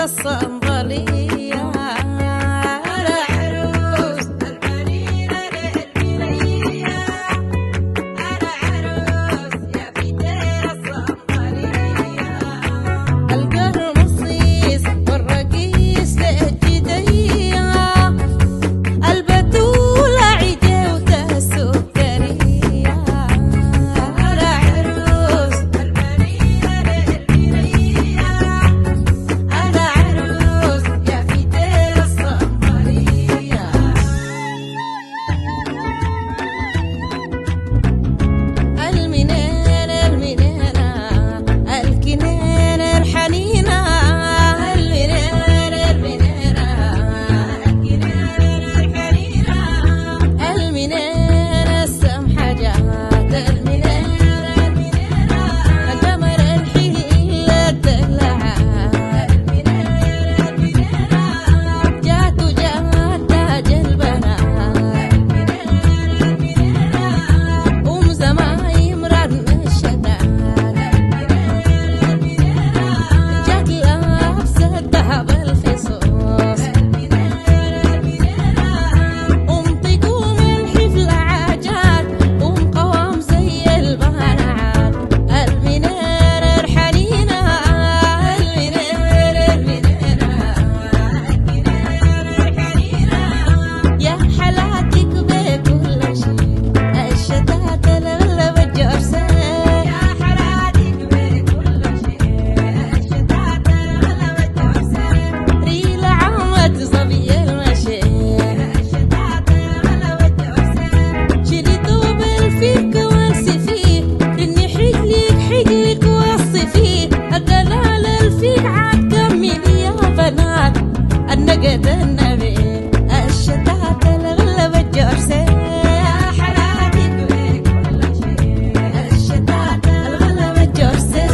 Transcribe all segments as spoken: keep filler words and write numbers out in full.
الصنبلية على عروس المدينة للمنية على عروس يا فتية الصنبلية القرمصيص والرقيص للجدية البتولة عجوتها السكرية على عروس المدينة للمنية على عروس يا فتية الصنبلية المنينة المنينة الكنينة الحنينة المنينة المنينة الكنينة الحنينة المنينة السمحة جات المنينة المنينة القمر الحلة الدلعة المنينة المنينة جات وجات تاج البنات المنينة المنينة أم زمايم رن الشتات المنينة المنينة جات لابسة الذهب الفصوص المنينة المنينة أم تقوم الحفلة عجات أم قوام زي البنات المنينة الحنينة المنينة المنينة الكنينة الحنينة يا حلاتك بكل شيء الشتات الغلب الجرسات يا حلاتك بكل شيء الشتات الغلب الجرسات ريلة عمت صبي المشي الشتات الغلب الجرسات شيلي طوب الفيك والسفيه إني حجلك حجلك وصفيه الدلال الفيك عاد كملي يا بنات النقد النبي الشتات الغلب الجرسات يا حلاتك بكل شيء الشتات الغلب الجرسات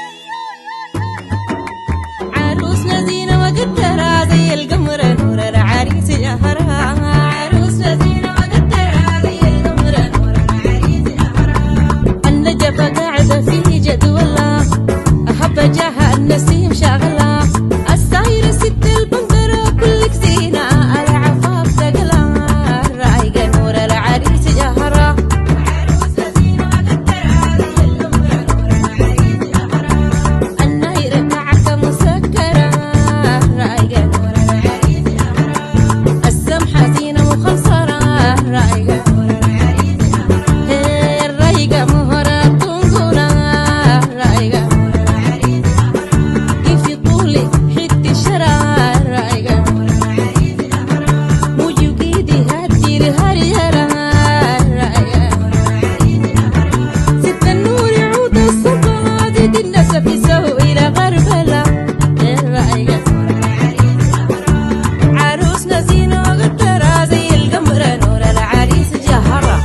عروسنا زينة وقدرها زي القمر نور العريس يهرها عروسنا زينة وقدرها زي القمر نور العريس يهرها النجفة قاعدة في جدولها أحب جاها النسيم شغلها السايرة ست البندرة كلك زينة العفاف تقلها الرايقة نور العريس يهرها عروسنا زينة وقدرها زي القمر نور العريس يهرها النايرة كعكة مسكرة رايقة نور العريس يهرها السمحة زينة مخنصرة رايقة نور العريس يهرها الرايقة مهرة تنظرة رايقة نور العريس يهرها كيف طولي حتي شرا رايقة نور العريس يهرها موجو قيدي هدي الهريرة رايقة نور العريس يهرها ست النور يعود السلطان زيد النسف يسوي إلى غربلة رايقة نور العريس يهرها عروسنا زينة وقدرها زي القمر نور العريس جهرها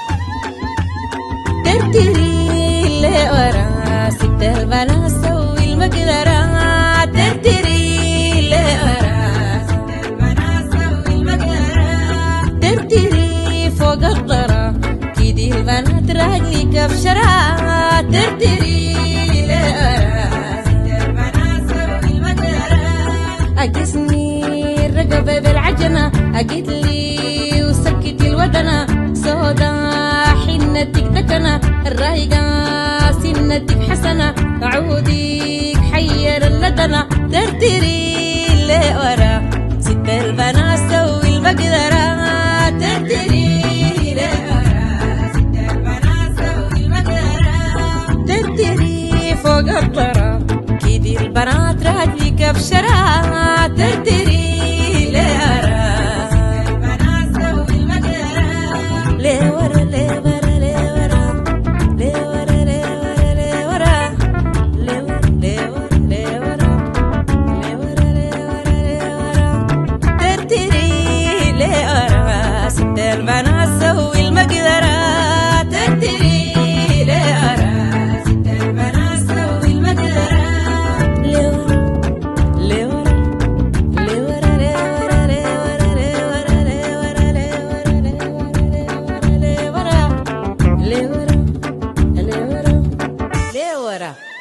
ترتري اللي ورا ست البنات سوي المقدرة ترتري اللي ورا ست البنات سوي المقدرة ترتري فوق الطرة كيدي البنات راجلي كبشرة ترتري اللي ورا ست البنات سوي المقدرة أقسني الرقبة بالعجنة أقيد لي وسكت الودنة سودا حنتك دكنة الرايقة سنتك حسنة عودك حير اللدنة ترتري اللي ورا ست البنات سوي المقدرة ترتري اللي ورا ست البنات سوي المقدرة ترتري فوق الطرة كيدي البنات راجلي كبشرة ترتري اللي ورا ست البنات سوي المقدرة ليه ورا ليه ورا ليه ورا ليه ورا ليه ورا ليه ورا ليه ورا ليه ورا ليه ورا ليه ورا ليه ورا ترتري ليه ورا ست البنات سوي المقدرة ترتري ليه ورا ست البنات سوي المقدرة ليه ورا ليه ورا ليه ورا ليه ورا ليه ورا ليه ورا ليه ورا ليه ورا ليه ورا ليه ورا ليه ورا ليه ورا